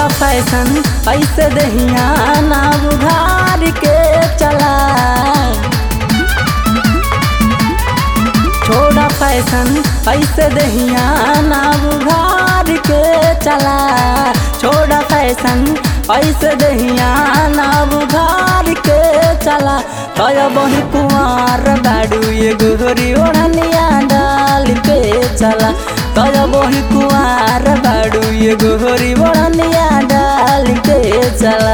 छोड़ा फैशन ऐसे दहिया ना उघार के चला। छोड़ा फैशन ऐसे दहिया ना उघार के चला। छोड़ा फैशन ऐसे दहिया ना उघार के चला। तय बही कुंवार बाड़ू ये गोरी ओढ़निया डाल के चला। तय बही कुंवार बाड़ू ये गोरी ओढ़निया डाल के चला।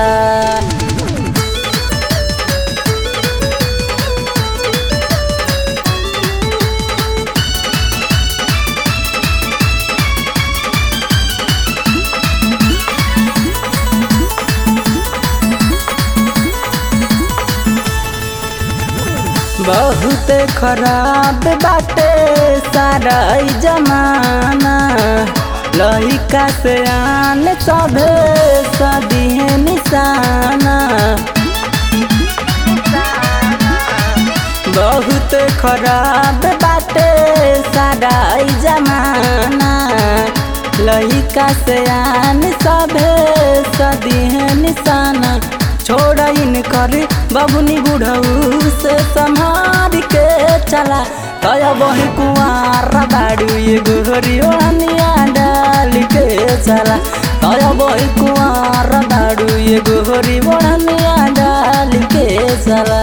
बहुत खराब बाटे सारा जमाना। लइका से आन सभे सदिए निशाना। बहुत खराब बाटे सारा जमाना। लइका से आन सभे सदिए निशाना। छोड़ा इनकर बबुनी बुढ़ऊ से संभार के चला। तय बही कुंवार बाड़ू ये गोरी ओढ़निया डाल के चला। तय बही कुंवार बाड़ू ये गोरी ओढ़निया डाल के चला।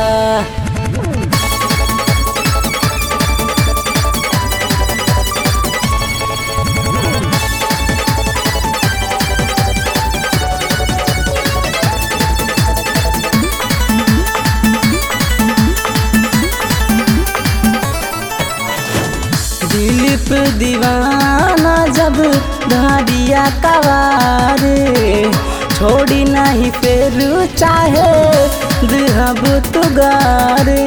दिलीप दीवाना जब धारिया कवारे। छोड़ी नहीं फिर चाहे दिहब तुगारे।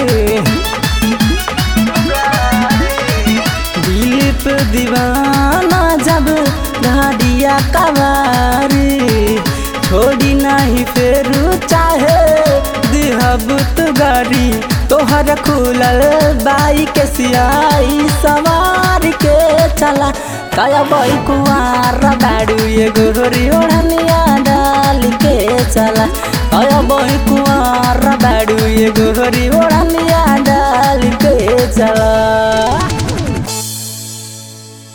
दिलीप दीवाना जब धारिया कवारे। छोड़ी नहीं फिर चाहे दिहब तुगारी। तोहर खुलल बाई के सियाई सवार के चला। तय बही कुंवार बाड़ू ये गोरी ओढ़निया डाल के चला। तय बही कुंवार बाड़ू ये गोरी ओढ़निया डाल के चला।